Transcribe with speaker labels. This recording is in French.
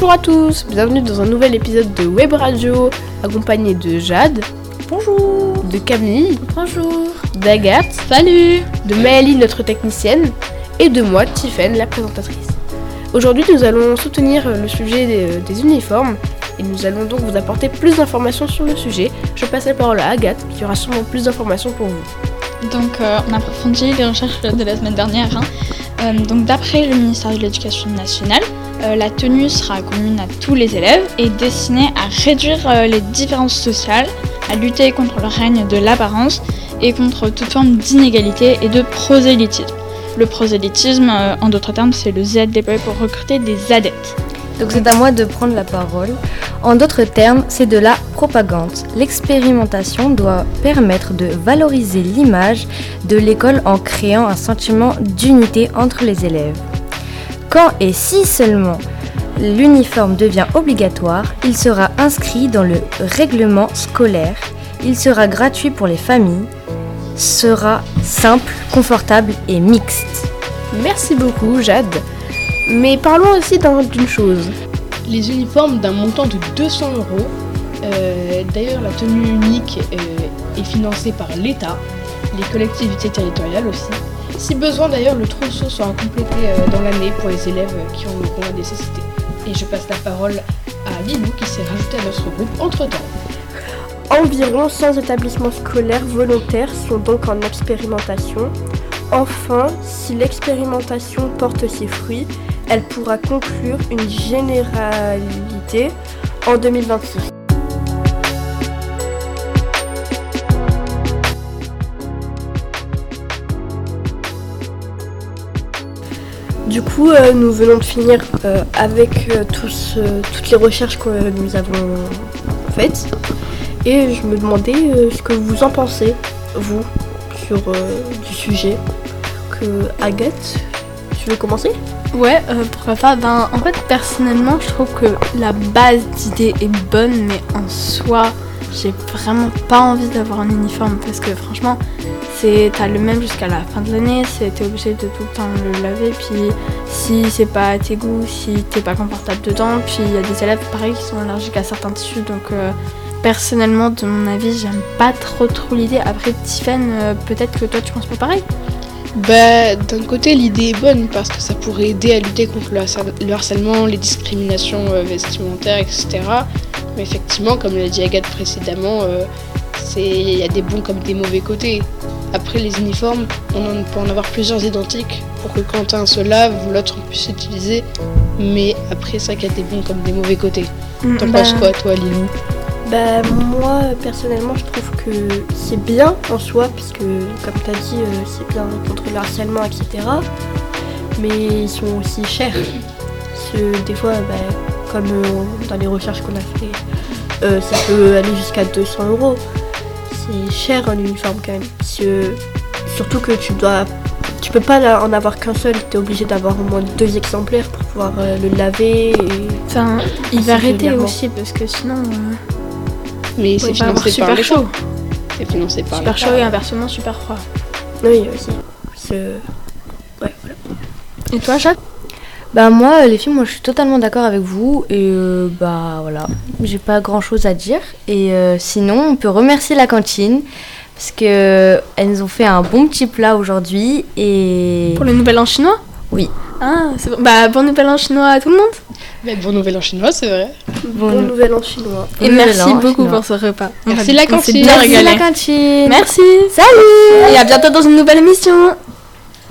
Speaker 1: Bonjour à tous, bienvenue dans un nouvel épisode de Web Radio, accompagné de Jade.
Speaker 2: Bonjour.
Speaker 1: De Camille.
Speaker 2: Bonjour.
Speaker 1: d'Agathe.
Speaker 2: Salut.
Speaker 1: De Maëlie, notre technicienne, et de moi, Tiffaine, la présentatrice. Aujourd'hui, nous allons soutenir le sujet des uniformes, et nous allons donc vous apporter plus d'informations sur le sujet. Je passe la parole à Agathe, qui aura sûrement plus d'informations pour vous.
Speaker 2: Donc, on a approfondi les recherches de la semaine dernière. Donc, d'après le ministère de l'Éducation nationale, la tenue sera commune à tous les élèves et destinée à réduire les différences sociales, à lutter contre le règne de l'apparence et contre toute forme d'inégalité et de prosélytisme. Le prosélytisme, en d'autres termes, c'est le zèle déployé pour recruter des adeptes.
Speaker 3: Donc c'est à moi de prendre la parole. En d'autres termes, c'est de la propagande. L'expérimentation doit permettre de valoriser l'image de l'école en créant un sentiment d'unité entre les élèves. Quand et si seulement l'uniforme devient obligatoire, il sera inscrit dans le règlement scolaire, il sera gratuit pour les familles, sera simple, confortable et mixte.
Speaker 1: Merci beaucoup, Jade. Mais parlons aussi d'une chose.
Speaker 4: Les uniformes d'un montant de 200 euros. D'ailleurs, la tenue unique est financée par l'État, les collectivités territoriales aussi. Si besoin, d'ailleurs, le trousseau sera complété dans l'année pour les élèves qui en auront la nécessité. Et je passe la parole à Lilou qui s'est rajoutée à notre groupe entre-temps.
Speaker 1: Environ 100 établissements scolaires volontaires sont donc en expérimentation. Enfin, si l'expérimentation porte ses fruits, elle pourra conclure une généralité en 2026. Du coup, nous venons de finir avec toutes les recherches que nous avons faites. Et je me demandais ce que vous en pensez, vous, sur du sujet. Agathe, tu veux commencer ?
Speaker 5: Ouais, pourquoi pas. En fait, personnellement, je trouve que la base d'idée est bonne, mais en soi, j'ai vraiment pas envie d'avoir un uniforme parce que franchement, t'as le même jusqu'à la fin de l'année, t'es obligé de tout le temps le laver, puis si c'est pas à tes goûts, si t'es pas confortable dedans, puis il y a des élèves pareil qui sont allergiques à certains tissus, donc personnellement, de mon avis, j'aime pas trop l'idée. Après, Tiffaine, peut-être que toi tu penses pas pareil ?
Speaker 4: D'un côté, l'idée est bonne parce que ça pourrait aider à lutter contre le harcèlement, les discriminations vestimentaires, etc. Mais effectivement, comme l'a dit Agathe précédemment, il y a des bons comme des mauvais côtés. Après, les uniformes, on peut en avoir plusieurs identiques pour que quand un se lave, l'autre puisse s'utiliser. Mais après, c'est vrai qu'il y a des bons comme des mauvais côtés. T'en penses quoi, toi, Lilou ?
Speaker 1: Moi, personnellement, je trouve que c'est bien en soi, puisque, comme tu as dit, c'est bien contre le harcèlement, etc. Mais ils sont aussi chers. Parce que des fois, comme dans les recherches qu'on a fait, ça peut aller jusqu'à 200 €. C'est cher un uniforme quand même. Surtout que tu peux pas en avoir qu'un seul, tu es obligé d'avoir au moins 2 exemplaires pour pouvoir le laver.
Speaker 5: Enfin, il va arrêter aussi, parce que sinon...
Speaker 4: Mais c'est financé par les
Speaker 5: chaud.
Speaker 4: C'est financé par
Speaker 5: super chaud et inversement super froid.
Speaker 1: Oui, aussi. Ouais, voilà.
Speaker 5: Et toi, Jade ?
Speaker 3: Moi, les filles, je suis totalement d'accord avec vous. Et voilà, j'ai pas grand chose à dire. Et sinon, on peut remercier la cantine. Parce qu'elles nous ont fait un bon petit plat aujourd'hui. Et...
Speaker 5: Pour le nouvel an chinois ?
Speaker 3: Oui.
Speaker 5: Ah, c'est bon. Bon nouvel an chinois à tout le monde.
Speaker 4: Bon nouvel an chinois, c'est vrai.
Speaker 1: Bon nouvel an chinois.
Speaker 5: Et merci beaucoup pour ce repas.
Speaker 4: Merci la cantine.
Speaker 5: Bien
Speaker 3: Merci
Speaker 5: régalé.
Speaker 3: la cantine.
Speaker 5: Merci.
Speaker 3: Salut.
Speaker 5: Et à bientôt dans une nouvelle émission.